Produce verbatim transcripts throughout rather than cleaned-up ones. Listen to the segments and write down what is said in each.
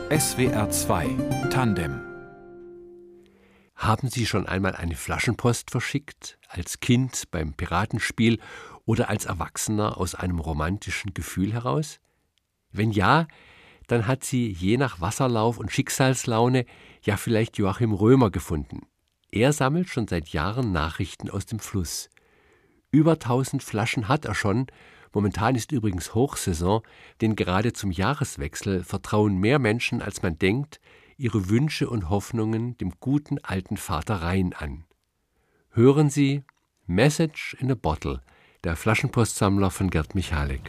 S W R zwei Tandem. Haben Sie schon einmal eine Flaschenpost verschickt? Als Kind beim Piratenspiel oder als Erwachsener aus einem romantischen Gefühl heraus? Wenn ja, dann hat sie je nach Wasserlauf und Schicksalslaune ja vielleicht Joachim Römer gefunden. Er sammelt schon seit Jahren Nachrichten aus dem Fluss. Über tausend Flaschen hat er schon. Momentan ist übrigens Hochsaison, denn gerade zum Jahreswechsel vertrauen mehr Menschen, als man denkt, ihre Wünsche und Hoffnungen dem guten alten Vater Rhein an. Hören Sie Message in a Bottle, der Flaschenpostsammler von Gerd Michalik.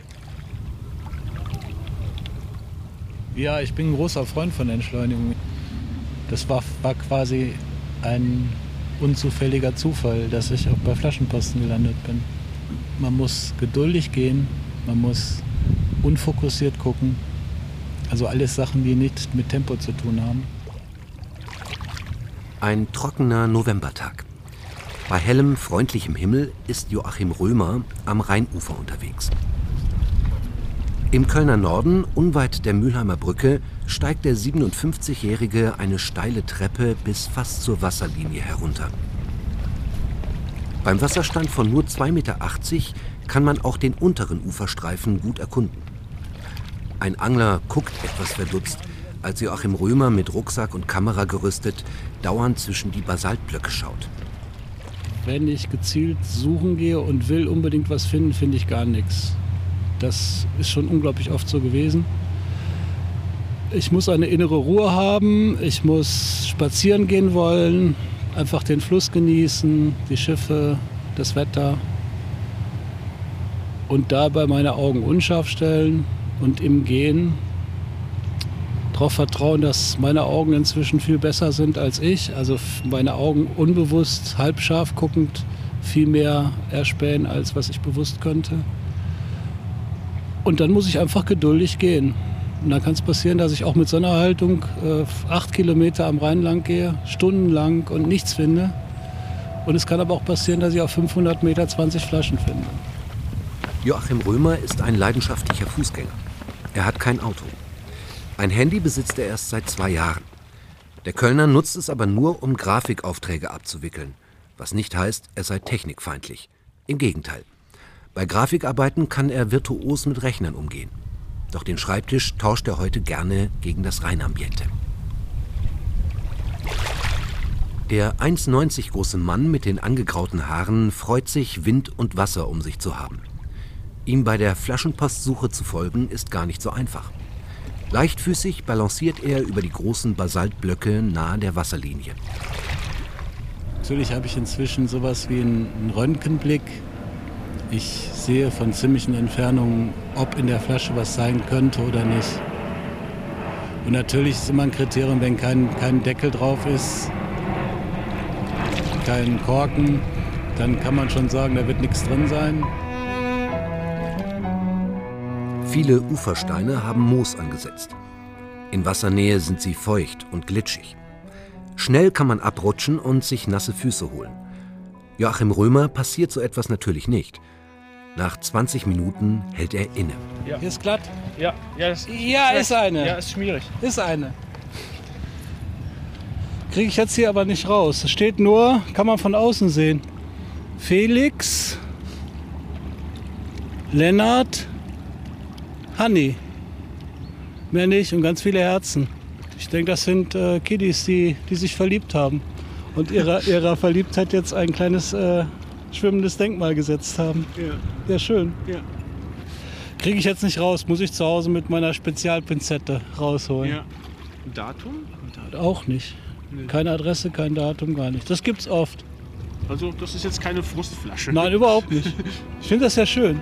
Ja, ich bin ein großer Freund von Entschleunigung. Das war, war quasi ein unzufälliger Zufall, dass ich auch bei Flaschenposten gelandet bin. Man muss geduldig gehen, man muss unfokussiert gucken. Also alles Sachen, die nichts mit Tempo zu tun haben. Ein trockener Novembertag. Bei hellem, freundlichem Himmel ist Joachim Römer am Rheinufer unterwegs. Im Kölner Norden, unweit der Mülheimer Brücke, steigt der siebenundfünfzigjährige eine steile Treppe bis fast zur Wasserlinie herunter. Beim Wasserstand von nur zwei Komma achtzig Meter kann man auch den unteren Uferstreifen gut erkunden. Ein Angler guckt etwas verdutzt, als Joachim Römer mit Rucksack und Kamera gerüstet dauernd zwischen die Basaltblöcke schaut. Wenn ich gezielt suchen gehe und will unbedingt was finden, finde ich gar nichts. Das ist schon unglaublich oft so gewesen. Ich muss eine innere Ruhe haben, ich muss spazieren gehen wollen, einfach den Fluss genießen, die Schiffe, das Wetter und dabei meine Augen unscharf stellen und im Gehen darauf vertrauen, dass meine Augen inzwischen viel besser sind als ich. Also meine Augen unbewusst, halbscharf guckend, viel mehr erspähen, als was ich bewusst könnte. Und dann muss ich einfach geduldig gehen. Und dann kann es passieren, dass ich auch mit so einer Haltung äh, acht Kilometer am Rhein lang gehe, stundenlang und nichts finde. Und es kann aber auch passieren, dass ich auf fünfhundert Meter zwanzig Flaschen finde. Joachim Römer ist ein leidenschaftlicher Fußgänger. Er hat kein Auto. Ein Handy besitzt er erst seit zwei Jahren. Der Kölner nutzt es aber nur, um Grafikaufträge abzuwickeln. Was nicht heißt, er sei technikfeindlich. Im Gegenteil. Bei Grafikarbeiten kann er virtuos mit Rechnern umgehen. Doch den Schreibtisch tauscht er heute gerne gegen das Rheinambiente. Der eins Komma neunzig große Mann mit den angegrauten Haaren freut sich, Wind und Wasser um sich zu haben. Ihm bei der Flaschenpostsuche zu folgen, ist gar nicht so einfach. Leichtfüßig balanciert er über die großen Basaltblöcke nahe der Wasserlinie. Natürlich habe ich inzwischen sowas wie einen Röntgenblick. Ich sehe von ziemlichen Entfernungen, ob in der Flasche was sein könnte oder nicht. Und natürlich ist immer ein Kriterium, wenn kein, kein Deckel drauf ist, kein Korken, dann kann man schon sagen, da wird nichts drin sein. Viele Ufersteine haben Moos angesetzt. In Wassernähe sind sie feucht und glitschig. Schnell kann man abrutschen und sich nasse Füße holen. Joachim Römer passiert so etwas natürlich nicht. Nach zwanzig Minuten hält er inne. Ja. Hier ist glatt? Ja, ja, ist, ja, ist eine. Ja, ist schwierig. Ist eine. Kriege ich jetzt hier aber nicht raus. Es steht nur, kann man von außen sehen. Felix, Lennart, Hanni. Mehr nicht und ganz viele Herzen. Ich denke, das sind äh, Kiddies, die, die sich verliebt haben. Und ihrer, ihrer Verliebtheit jetzt ein kleines äh, schwimmendes Denkmal gesetzt haben. Ja, ja schön. Ja. Kriege ich jetzt nicht raus, muss ich zu Hause mit meiner Spezialpinzette rausholen. Ja. Datum? Auch nicht. Nee. Keine Adresse, kein Datum, gar nicht. Das gibt's oft. Also das ist jetzt keine Frustflasche. Nein, überhaupt nicht. Ich finde das ja schön.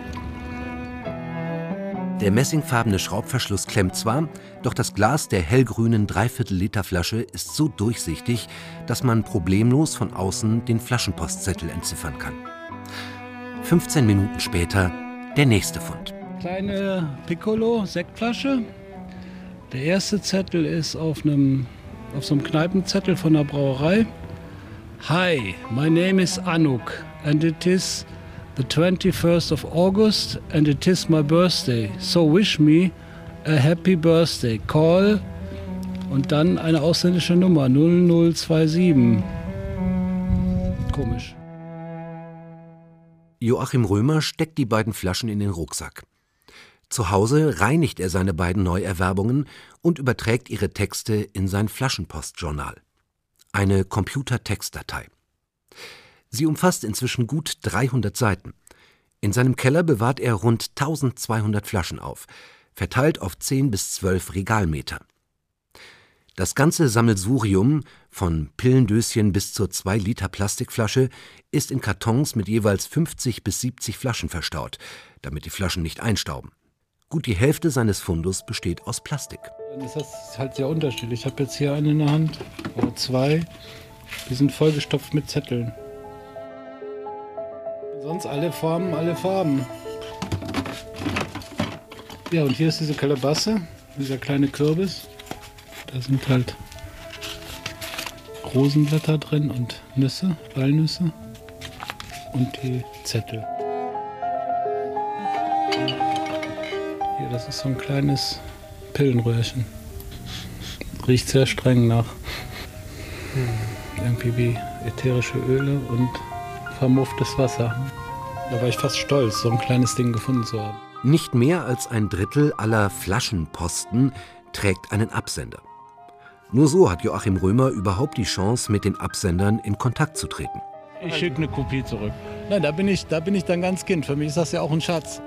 Der messingfarbene Schraubverschluss klemmt zwar, doch das Glas der hellgrünen Dreiviertel-Liter-Flasche ist so durchsichtig, dass man problemlos von außen den Flaschenpostzettel entziffern kann. fünfzehn Minuten später der nächste Fund. Kleine Piccolo-Sektflasche. Der erste Zettel ist auf einem, auf so einem Kneipenzettel von der Brauerei. Hi, my name is Anuk and it is the twenty-first of August and it is my birthday. So wish me a happy birthday. Call Und dann eine ausländische Nummer, null null zwei sieben. Komisch. Joachim Römer steckt die beiden Flaschen in den Rucksack. Zu Hause reinigt er seine beiden Neuerwerbungen und überträgt ihre Texte in sein Flaschenpostjournal. Eine Computertextdatei. Sie umfasst inzwischen gut dreihundert Seiten. In seinem Keller bewahrt er rund eintausendzweihundert Flaschen auf, verteilt auf zehn bis zwölf Regalmeter. Das ganze Sammelsurium, von Pillendöschen bis zur zwei Liter Plastikflasche, ist in Kartons mit jeweils fünfzig bis siebzig Flaschen verstaut, damit die Flaschen nicht einstauben. Gut die Hälfte seines Fundus besteht aus Plastik. Das ist halt sehr unterschiedlich. Ich habe jetzt hier eine in der Hand, oder zwei. Die sind vollgestopft mit Zetteln. Sonst alle Formen, alle Farben. Ja, und hier ist diese Kalebasse, dieser kleine Kürbis. Da sind halt Rosenblätter drin und Nüsse, Walnüsse und die Zettel. Hier, das ist so ein kleines Pillenröhrchen. Riecht sehr streng nach irgendwie wie ätherische Öle und vermufftes Wasser. Da war ich fast stolz, so ein kleines Ding gefunden zu haben. Nicht mehr als ein Drittel aller Flaschenposten trägt einen Absender. Nur so hat Joachim Römer überhaupt die Chance, mit den Absendern in Kontakt zu treten. Ich schicke eine Kopie zurück. Nein, da bin ich, da bin ich dann ganz Kind. Für mich ist das ja auch ein Schatz.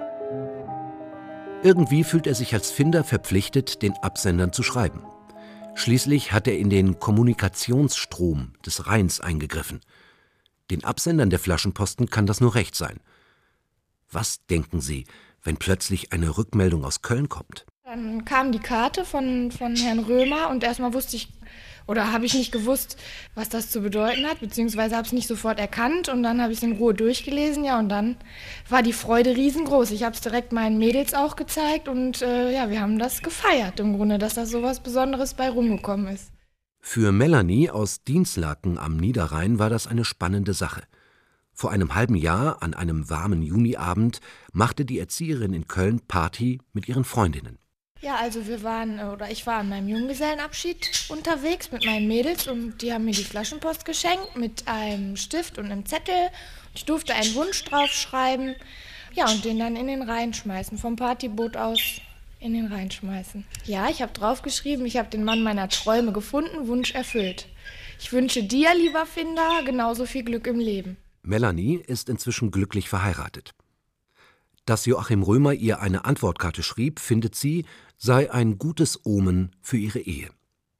Irgendwie fühlt er sich als Finder verpflichtet, den Absendern zu schreiben. Schließlich hat er in den Kommunikationsstrom des Rheins eingegriffen. Den Absendern der Flaschenposten kann das nur recht sein. Was denken Sie, wenn plötzlich eine Rückmeldung aus Köln kommt? Dann kam die Karte von, von Herrn Römer und erstmal wusste ich, oder habe ich nicht gewusst, was das zu bedeuten hat, beziehungsweise habe es nicht sofort erkannt und dann habe ich es in Ruhe durchgelesen, ja, und dann war die Freude riesengroß. Ich habe es direkt meinen Mädels auch gezeigt und äh, ja, wir haben das gefeiert im Grunde, dass da so was Besonderes bei rumgekommen ist. Für Melanie aus Dinslaken am Niederrhein war das eine spannende Sache. Vor einem halben Jahr, an einem warmen Juniabend, machte die Erzieherin in Köln Party mit ihren Freundinnen. Ja, also wir waren, oder ich war an meinem Junggesellenabschied unterwegs mit meinen Mädels und die haben mir die Flaschenpost geschenkt mit einem Stift und einem Zettel. Ich durfte einen Wunsch draufschreiben, ja, und den dann in den Rhein schmeißen, vom Partyboot aus in den Rhein schmeißen. Ja, ich habe draufgeschrieben, ich habe den Mann meiner Träume gefunden, Wunsch erfüllt. Ich wünsche dir, lieber Finder, genauso viel Glück im Leben. Melanie ist inzwischen glücklich verheiratet. Dass Joachim Römer ihr eine Antwortkarte schrieb, findet sie, sei ein gutes Omen für ihre Ehe.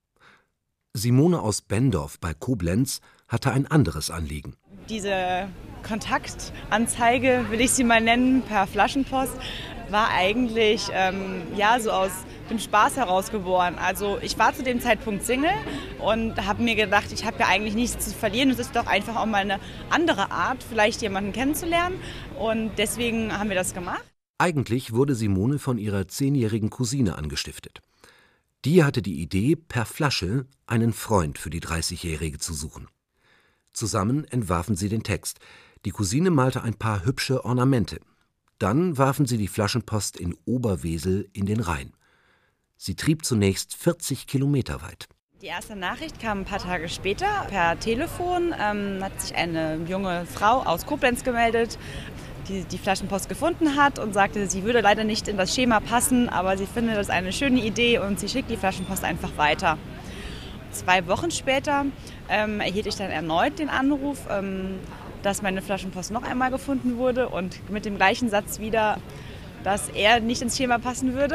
Simone aus Bendorf bei Koblenz hatte ein anderes Anliegen. Diese Kontaktanzeige, will ich sie mal nennen, per Flaschenpost, war eigentlich ähm, ja, so aus dem Spaß heraus geboren. Also ich war zu dem Zeitpunkt Single und habe mir gedacht, ich habe ja eigentlich nichts zu verlieren. Es ist doch einfach auch mal eine andere Art, vielleicht jemanden kennenzulernen. Und deswegen haben wir das gemacht. Eigentlich wurde Simone von ihrer zehnjährigen Cousine angestiftet. Die hatte die Idee, per Flasche einen Freund für die dreißigjährige zu suchen. Zusammen entwarfen sie den Text. Die Cousine malte ein paar hübsche Ornamente. Dann warfen sie die Flaschenpost in Oberwesel in den Rhein. Sie trieb zunächst vierzig Kilometer weit. Die erste Nachricht kam ein paar Tage später per Telefon. Ähm, hat sich eine junge Frau aus Koblenz gemeldet, die die Flaschenpost gefunden hat und sagte, sie würde leider nicht in das Schema passen, aber sie findet das eine schöne Idee und sie schickt die Flaschenpost einfach weiter. Zwei Wochen später ähm, erhielt ich dann erneut den Anruf, ähm, dass meine Flaschenpost noch einmal gefunden wurde und mit dem gleichen Satz wieder, dass er nicht ins Schema passen würde.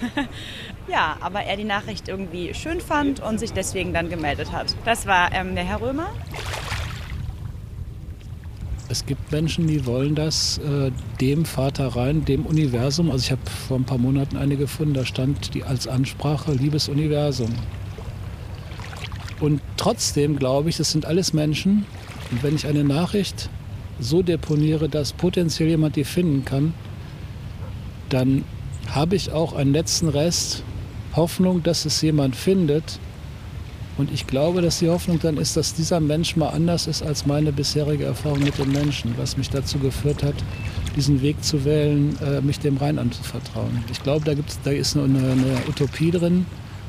Ja, aber er die Nachricht irgendwie schön fand und sich deswegen dann gemeldet hat. Das war ähm, der Herr Römer. Es gibt Menschen, die wollen das äh, dem Vater rein, dem Universum. Also ich habe vor ein paar Monaten eine gefunden, da stand die als Ansprache liebes Universum. Und trotzdem glaube ich, das sind alles Menschen. Und wenn ich eine Nachricht so deponiere, dass potenziell jemand die finden kann, dann habe ich auch einen letzten Rest Hoffnung, dass es jemand findet. Und ich glaube, dass die Hoffnung dann ist, dass dieser Mensch mal anders ist als meine bisherige Erfahrung mit dem Menschen, was mich dazu geführt hat, diesen Weg zu wählen, mich dem Rhein anzuvertrauen. Ich glaube, da, gibt's, da ist eine, eine Utopie drin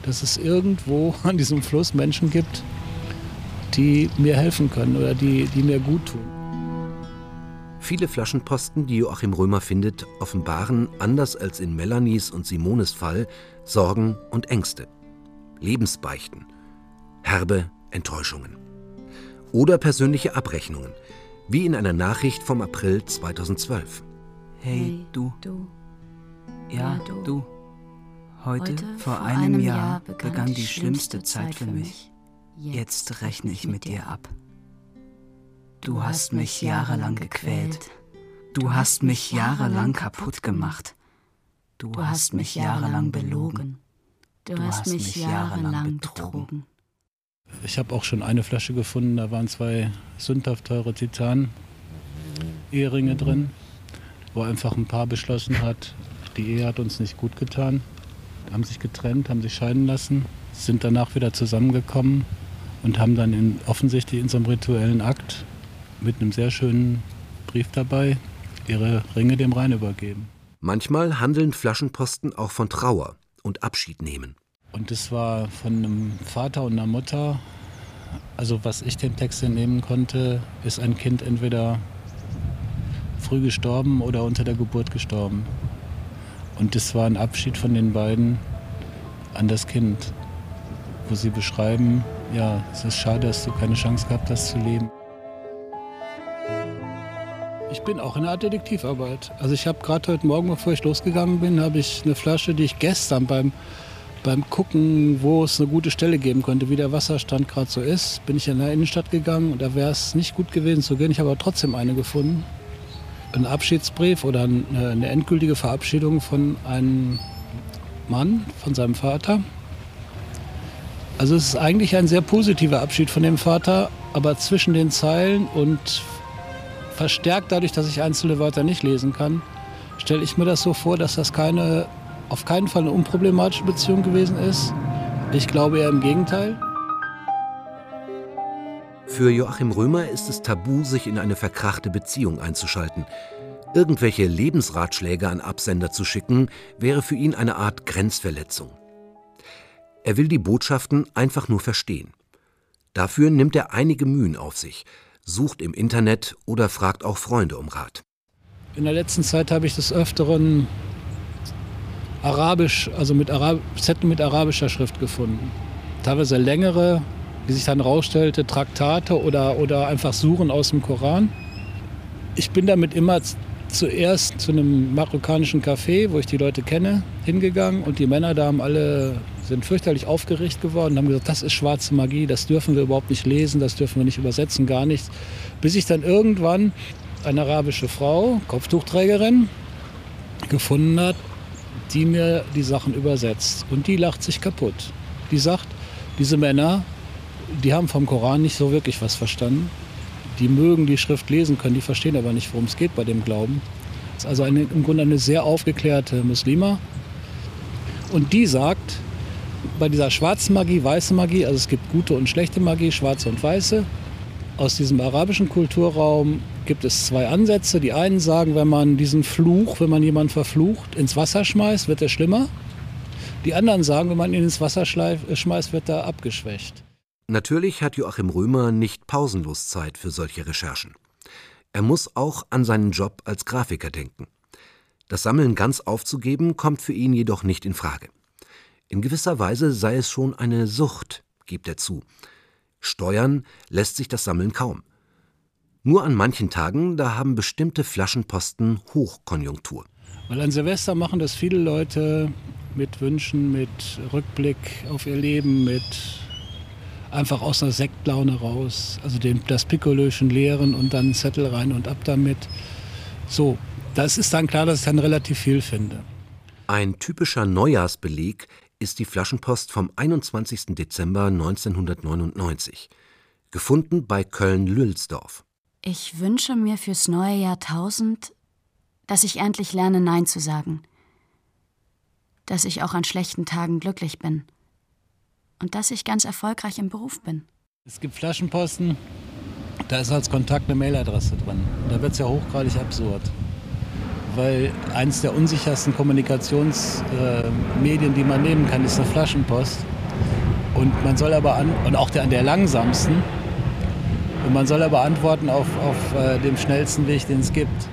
dass es irgendwo an diesem Fluss Menschen gibt, die mir helfen können oder die, die mir gut tun. Viele Flaschenposten, die Joachim Römer findet, offenbaren, anders als in Melanies und Simones Fall, Sorgen und Ängste. Lebensbeichten, herbe Enttäuschungen. Oder persönliche Abrechnungen, wie in einer Nachricht vom April zweitausendzwölf. Hey, du. du. Ja, du. du. Heute, Heute, vor einem Jahr, begann die schlimmste Zeit für mich. Jetzt rechne ich mit dir ab. Du hast mich jahrelang gequält. Du hast mich jahrelang kaputt gemacht. Du hast mich jahrelang belogen. Du hast mich jahrelang betrogen. Ich habe auch schon eine Flasche gefunden, da waren zwei sündhaft teure Titan-Eheringe drin, wo einfach ein Paar beschlossen hat, die Ehe hat uns nicht gut getan. Haben sich getrennt, haben sich scheiden lassen, sind danach wieder zusammengekommen und haben dann in, offensichtlich in so einem rituellen Akt mit einem sehr schönen Brief dabei ihre Ringe dem Rhein übergeben. Manchmal handeln Flaschenposten auch von Trauer und Abschied nehmen. Und das war von einem Vater und einer Mutter. Also was ich dem Text entnehmen konnte, ist ein Kind entweder früh gestorben oder unter der Geburt gestorben. Und das war ein Abschied von den beiden an das Kind, wo sie beschreiben, ja, es ist schade, dass du keine Chance gehabt hast zu leben. Ich bin auch in einer Art Detektivarbeit. Also ich habe gerade heute Morgen, bevor ich losgegangen bin, habe ich eine Flasche, die ich gestern beim Beim Gucken, wo es eine gute Stelle geben könnte, wie der Wasserstand gerade so ist, bin ich in der Innenstadt gegangen und da wäre es nicht gut gewesen zu gehen. Ich habe aber trotzdem eine gefunden. Ein Abschiedsbrief oder eine, eine endgültige Verabschiedung von einem Mann, von seinem Vater. Also es ist eigentlich ein sehr positiver Abschied von dem Vater, aber zwischen den Zeilen und verstärkt dadurch, dass ich einzelne Wörter nicht lesen kann, stelle ich mir das so vor, dass das keine auf keinen Fall eine unproblematische Beziehung gewesen ist. Ich glaube eher im Gegenteil. Für Joachim Römer ist es tabu, sich in eine verkrachte Beziehung einzuschalten. Irgendwelche Lebensratschläge an Absender zu schicken, wäre für ihn eine Art Grenzverletzung. Er will die Botschaften einfach nur verstehen. Dafür nimmt er einige Mühen auf sich, sucht im Internet oder fragt auch Freunde um Rat. In der letzten Zeit habe ich des Öfteren Arabisch, also mit Arab Zettel mit arabischer Schrift gefunden. Teilweise längere, wie sich dann herausstellte, Traktate oder, oder einfach Suren aus dem Koran. Ich bin damit immer zuerst zu einem marokkanischen Café, wo ich die Leute kenne, hingegangen und die Männer da haben alle, sind fürchterlich aufgeregt geworden und haben gesagt, das ist schwarze Magie, das dürfen wir überhaupt nicht lesen, das dürfen wir nicht übersetzen, gar nichts. Bis ich dann irgendwann eine arabische Frau, Kopftuchträgerin, gefunden hat, die mir die Sachen übersetzt. Und die lacht sich kaputt. Die sagt, diese Männer, die haben vom Koran nicht so wirklich was verstanden. Die mögen die Schrift lesen können, die verstehen aber nicht, worum es geht bei dem Glauben. Das ist also eine, im Grunde eine sehr aufgeklärte Muslima. Und die sagt, bei dieser schwarzen Magie, weiße Magie, also es gibt gute und schlechte Magie, schwarze und weiße. Aus diesem arabischen Kulturraum gibt es zwei Ansätze. Die einen sagen, wenn man diesen Fluch, wenn man jemanden verflucht, ins Wasser schmeißt, wird er schlimmer. Die anderen sagen, wenn man ihn ins Wasser schmeißt, wird er abgeschwächt. Natürlich hat Joachim Römer nicht pausenlos Zeit für solche Recherchen. Er muss auch an seinen Job als Grafiker denken. Das Sammeln ganz aufzugeben, kommt für ihn jedoch nicht in Frage. In gewisser Weise sei es schon eine Sucht, gibt er zu. Steuern lässt sich das Sammeln kaum. Nur an manchen Tagen, da haben bestimmte Flaschenposten Hochkonjunktur. Weil an Silvester machen das viele Leute mit Wünschen, mit Rückblick auf ihr Leben, mit einfach aus einer Sektlaune raus. Also den, das Pikolöchen leeren und dann einen Zettel rein und ab damit. So, das ist dann klar, dass ich dann relativ viel finde. Ein typischer Neujahrsbeleg ist die Flaschenpost vom einundzwanzigsten Dezember neunzehnhundertneunundneunzig, gefunden bei Köln-Lülsdorf. Ich wünsche mir fürs neue Jahrtausend, dass ich endlich lerne, Nein zu sagen. Dass ich auch an schlechten Tagen glücklich bin. Und dass ich ganz erfolgreich im Beruf bin. Es gibt Flaschenposten, da ist als Kontakt eine Mailadresse drin. Da wird es ja hochgradig absurd. Weil eines der unsichersten Kommunikationsmedien, äh, die man nehmen kann, ist eine Flaschenpost. Und man soll aber an, und auch der, der langsamsten, und man soll aber antworten auf, auf äh, dem schnellsten Weg, den es gibt.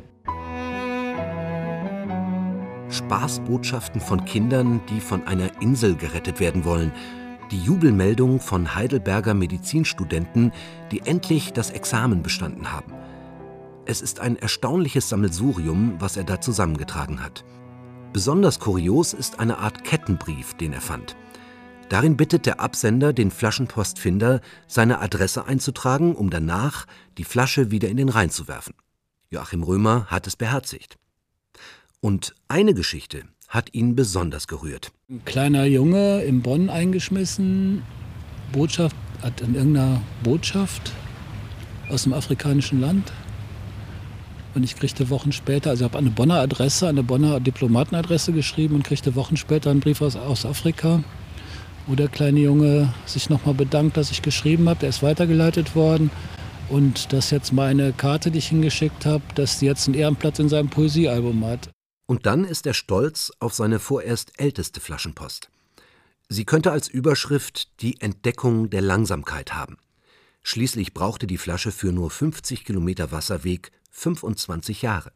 Spaßbotschaften von Kindern, die von einer Insel gerettet werden wollen. Die Jubelmeldung von Heidelberger Medizinstudenten, die endlich das Examen bestanden haben. Es ist ein erstaunliches Sammelsurium, was er da zusammengetragen hat. Besonders kurios ist eine Art Kettenbrief, den er fand. Darin bittet der Absender den Flaschenpostfinder, seine Adresse einzutragen, um danach die Flasche wieder in den Rhein zu werfen. Joachim Römer hat es beherzigt. Und eine Geschichte hat ihn besonders gerührt. Ein kleiner Junge in Bonn eingeschmissen, Botschaft, hat in irgendeiner Botschaft aus dem afrikanischen Land. Und ich kriegte Wochen später, also ich habe eine Bonner Adresse, eine Bonner Diplomatenadresse geschrieben und kriegte Wochen später einen Brief aus, aus Afrika, wo der kleine Junge sich nochmal bedankt, dass ich geschrieben habe. Der ist weitergeleitet worden. Und dass jetzt meine Karte, die ich hingeschickt habe, dass die jetzt einen Ehrenplatz in seinem Poesiealbum hat. Und dann ist er stolz auf seine vorerst älteste Flaschenpost. Sie könnte als Überschrift die Entdeckung der Langsamkeit haben. Schließlich brauchte die Flasche für nur fünfzig Kilometer Wasserweg fünfundzwanzig Jahre.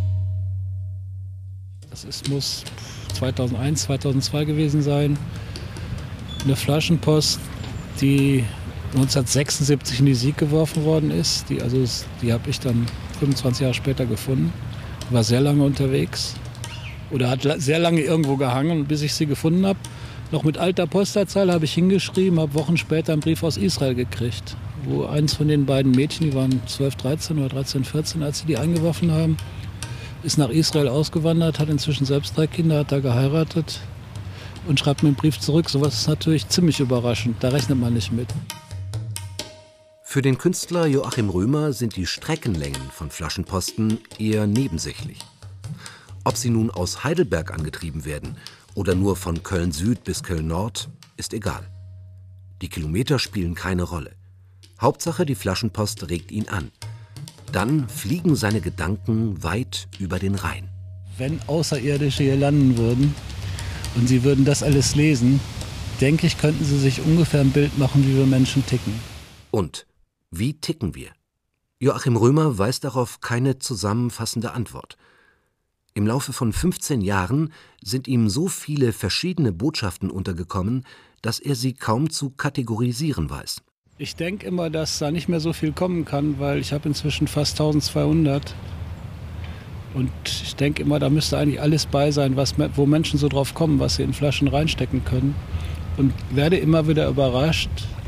Das ist, muss zweitausendeins, zweitausendzwei gewesen sein. Eine Flaschenpost, die neunzehnhundertsechsundsiebzig in die Sieg geworfen worden ist. Die, also, die habe ich dann fünfundzwanzig Jahre später gefunden. War sehr lange unterwegs oder hat sehr lange irgendwo gehangen, bis ich sie gefunden habe. Noch mit alter Postleitzahl habe ich hingeschrieben, habe Wochen später einen Brief aus Israel gekriegt, wo eins von den beiden Mädchen, die waren zwölf, dreizehn oder dreizehn, vierzehn, als sie die eingeworfen haben, ist nach Israel ausgewandert, hat inzwischen selbst drei Kinder, hat da geheiratet und schreibt mir einen Brief zurück. Sowas ist natürlich ziemlich überraschend, da rechnet man nicht mit. Für den Künstler Joachim Römer sind die Streckenlängen von Flaschenposten eher nebensächlich. Ob sie nun aus Heidelberg angetrieben werden oder nur von Köln Süd bis Köln Nord, ist egal. Die Kilometer spielen keine Rolle. Hauptsache, die Flaschenpost regt ihn an. Dann fliegen seine Gedanken weit über den Rhein. Wenn Außerirdische hier landen würden und sie würden das alles lesen, denke ich, könnten sie sich ungefähr ein Bild machen, wie wir Menschen ticken. Und wie ticken wir? Joachim Römer weiß darauf keine zusammenfassende Antwort. Im Laufe von fünfzehn Jahren sind ihm so viele verschiedene Botschaften untergekommen, dass er sie kaum zu kategorisieren weiß. Ich denke immer, dass da nicht mehr so viel kommen kann, weil ich habe inzwischen fast eintausendzweihundert. Und ich denke immer, da müsste eigentlich alles bei sein, was, wo Menschen so drauf kommen, was sie in Flaschen reinstecken können. Und werde immer wieder überrascht.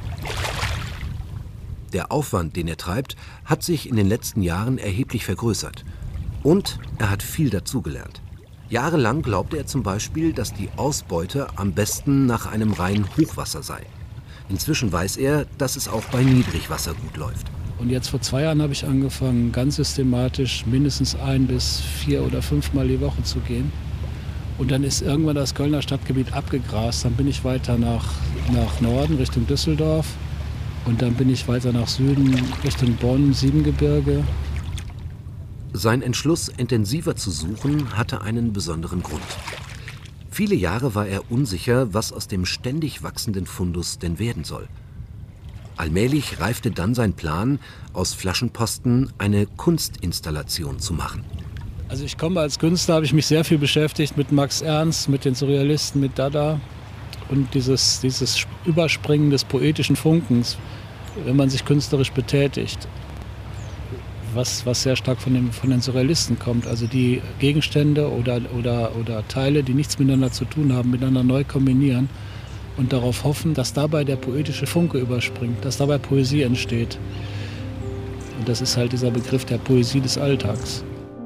Der Aufwand, den er treibt, hat sich in den letzten Jahren erheblich vergrößert. Und er hat viel dazugelernt. Jahrelang glaubte er zum Beispiel, dass die Ausbeute am besten nach einem reinen Hochwasser sei. Inzwischen weiß er, dass es auch bei Niedrigwasser gut läuft. Und jetzt vor zwei Jahren habe ich angefangen, ganz systematisch mindestens ein bis vier oder fünfmal die Woche zu gehen. Und dann ist irgendwann das Kölner Stadtgebiet abgegrast. Dann bin ich weiter nach, nach Norden, Richtung Düsseldorf. Und dann bin ich weiter nach Süden, Richtung Bonn, Siebengebirge. Sein Entschluss, intensiver zu suchen, hatte einen besonderen Grund. Viele Jahre war er unsicher, was aus dem ständig wachsenden Fundus denn werden soll. Allmählich reifte dann sein Plan, aus Flaschenposten eine Kunstinstallation zu machen. Also ich komme als Künstler, habe ich mich sehr viel beschäftigt mit Max Ernst, mit den Surrealisten, mit Dada. Und dieses, dieses Überspringen des poetischen Funkens, wenn man sich künstlerisch betätigt, was, was sehr stark von, dem, von den Surrealisten kommt. Also die Gegenstände oder, oder, oder Teile, die nichts miteinander zu tun haben, miteinander neu kombinieren und darauf hoffen, dass dabei der poetische Funke überspringt, dass dabei Poesie entsteht. Und das ist halt dieser Begriff der Poesie des Alltags.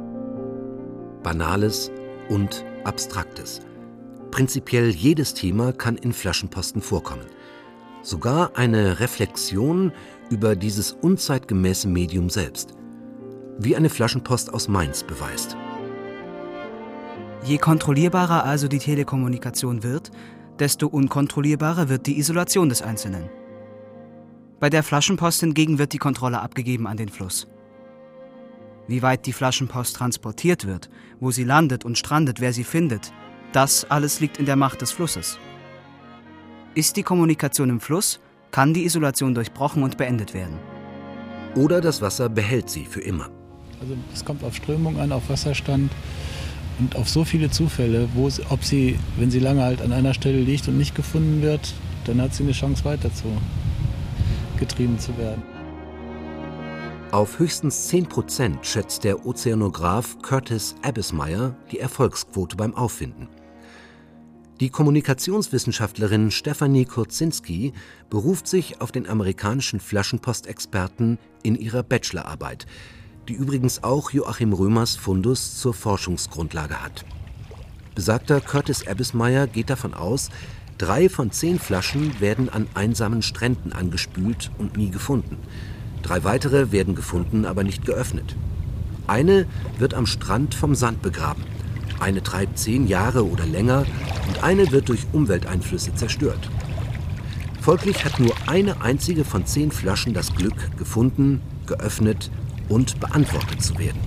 Banales und Abstraktes. Prinzipiell jedes Thema kann in Flaschenposten vorkommen. Sogar eine Reflexion über dieses unzeitgemäße Medium selbst. Wie eine Flaschenpost aus Mainz beweist. Je kontrollierbarer also die Telekommunikation wird, desto unkontrollierbarer wird die Isolation des Einzelnen. Bei der Flaschenpost hingegen wird die Kontrolle abgegeben an den Fluss. Wie weit die Flaschenpost transportiert wird, wo sie landet und strandet, wer sie findet, das alles liegt in der Macht des Flusses. Ist die Kommunikation im Fluss, kann die Isolation durchbrochen und beendet werden. Oder das Wasser behält sie für immer. Also es kommt auf Strömung an, auf Wasserstand und auf so viele Zufälle, wo sie, ob sie, wenn sie lange halt an einer Stelle liegt und nicht gefunden wird, dann hat sie eine Chance weiter zu getrieben zu werden. Auf höchstens zehn Prozent schätzt der Ozeanograph Curtis Abbesmeyer die Erfolgsquote beim Auffinden. Die Kommunikationswissenschaftlerin Stefanie Kurzinski beruft sich auf den amerikanischen Flaschenpostexperten in ihrer Bachelorarbeit, die übrigens auch Joachim Römers Fundus zur Forschungsgrundlage hat. Besagter Curtis Abbesmeyer geht davon aus, drei von zehn Flaschen werden an einsamen Stränden angespült und nie gefunden. Drei weitere werden gefunden, aber nicht geöffnet. Eine wird am Strand vom Sand begraben. Eine treibt zehn Jahre oder länger und eine wird durch Umwelteinflüsse zerstört. Folglich hat nur eine einzige von zehn Flaschen das Glück, gefunden, geöffnet und beantwortet zu werden.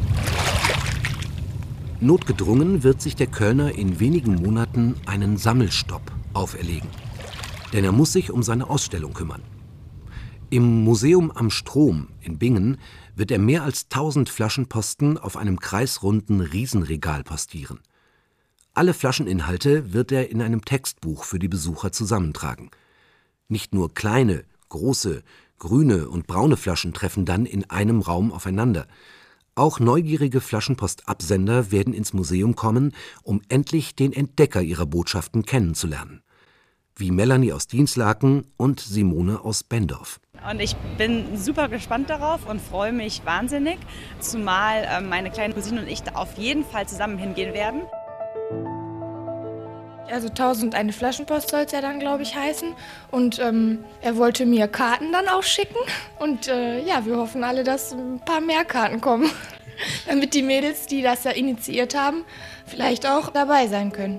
Notgedrungen wird sich der Kölner in wenigen Monaten einen Sammelstopp auferlegen. Denn er muss sich um seine Ausstellung kümmern. Im Museum am Strom in Bingen wird er mehr als tausend Flaschenposten auf einem kreisrunden Riesenregal postieren. Alle Flascheninhalte wird er in einem Textbuch für die Besucher zusammentragen. Nicht nur kleine, große, grüne und braune Flaschen treffen dann in einem Raum aufeinander. Auch neugierige Flaschenpostabsender werden ins Museum kommen, um endlich den Entdecker ihrer Botschaften kennenzulernen. Wie Melanie aus Dinslaken und Simone aus Bendorf. Und ich bin super gespannt darauf und freue mich wahnsinnig, zumal äh, meine kleine Cousine und ich da auf jeden Fall zusammen hingehen werden. Also tausend eine Flaschenpost soll es ja dann, glaube ich, heißen. Und ähm, er wollte mir Karten dann auch schicken. Und äh, ja, wir hoffen alle, dass ein paar mehr Karten kommen. Damit die Mädels, die das ja initiiert haben, vielleicht auch dabei sein können.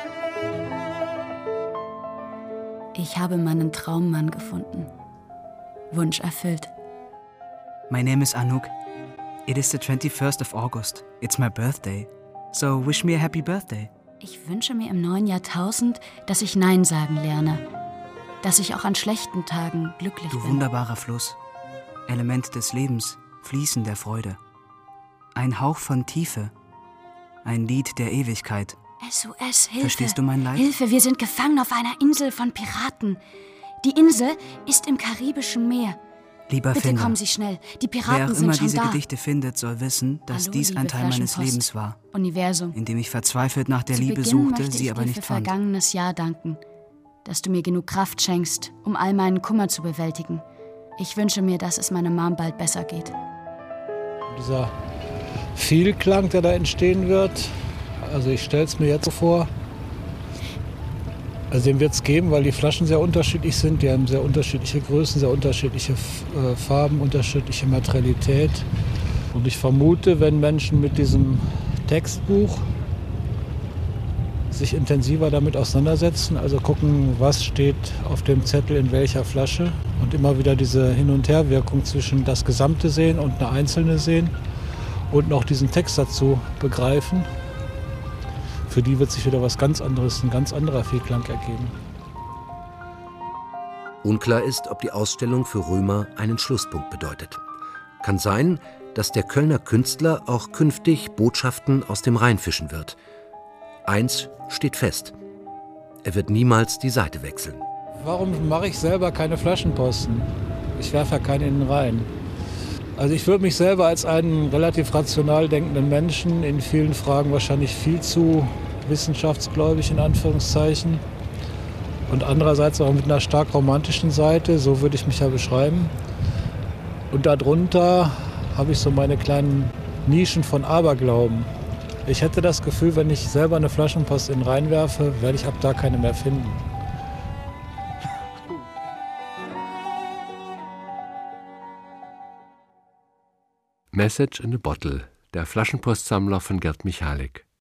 Ich habe meinen Traummann gefunden. Wunsch erfüllt. My name is Anouk. It is the twenty-first of August. It's my birthday. So wish me a happy birthday. Ich wünsche mir im neuen Jahrtausend, dass ich Nein sagen lerne. Dass ich auch an schlechten Tagen glücklich Du bin. wunderbarer Fluss. Element des Lebens, Fließen der Freude. Ein Hauch von Tiefe. Ein Lied der Ewigkeit. S O S, Hilfe. Verstehst du mein Leid? Hilfe, wir sind gefangen auf einer Insel von Piraten. Die Insel ist im Karibischen Meer. Lieber Bitte Finder, kommen Sie schnell. Die Piraten wer auch sind immer schon diese da. Gedichte findet, soll wissen, dass Hallo, dies ein liebe Teil meines Flaschenpost. Lebens war, Universum. in dem ich verzweifelt nach der Zu Liebe Beginn suchte, möchte sie ich aber dir nicht für fand. vergangenes Jahr danken, dass du mir genug Kraft schenkst, um all meinen Kummer zu bewältigen. Ich wünsche mir, dass es meiner Mom bald besser geht. Dieser Vielklang, der da entstehen wird, also ich stelle es mir jetzt so vor, also den wird es geben, weil die Flaschen sehr unterschiedlich sind. Die haben sehr unterschiedliche Größen, sehr unterschiedliche äh, Farben, unterschiedliche Materialität. Und ich vermute, wenn Menschen mit diesem Textbuch sich intensiver damit auseinandersetzen, also gucken, was steht auf dem Zettel in welcher Flasche und immer wieder diese Hin- und Herwirkung zwischen das Gesamte sehen und eine einzelne sehen und noch diesen Text dazu begreifen, für die wird sich wieder was ganz anderes, ein ganz anderer Vielklang ergeben. Unklar ist, ob die Ausstellung für Römer einen Schlusspunkt bedeutet. Kann sein, dass der Kölner Künstler auch künftig Botschaften aus dem Rhein fischen wird. Eins steht fest: Er wird niemals die Seite wechseln. Warum mache ich selber keine Flaschenposten? Ich werfe ja keine in den Rhein. Also ich würde mich selber als einen relativ rational denkenden Menschen in vielen Fragen wahrscheinlich viel zu wissenschaftsgläubig in Anführungszeichen und andererseits auch mit einer stark romantischen Seite, so würde ich mich ja beschreiben. Und darunter habe ich so meine kleinen Nischen von Aberglauben. Ich hätte das Gefühl, wenn ich selber eine Flaschenpost in den Rhein werfe, werde ich ab da keine mehr finden. Message in a Bottle, der Flaschenpostsammler von Gerd Michalik.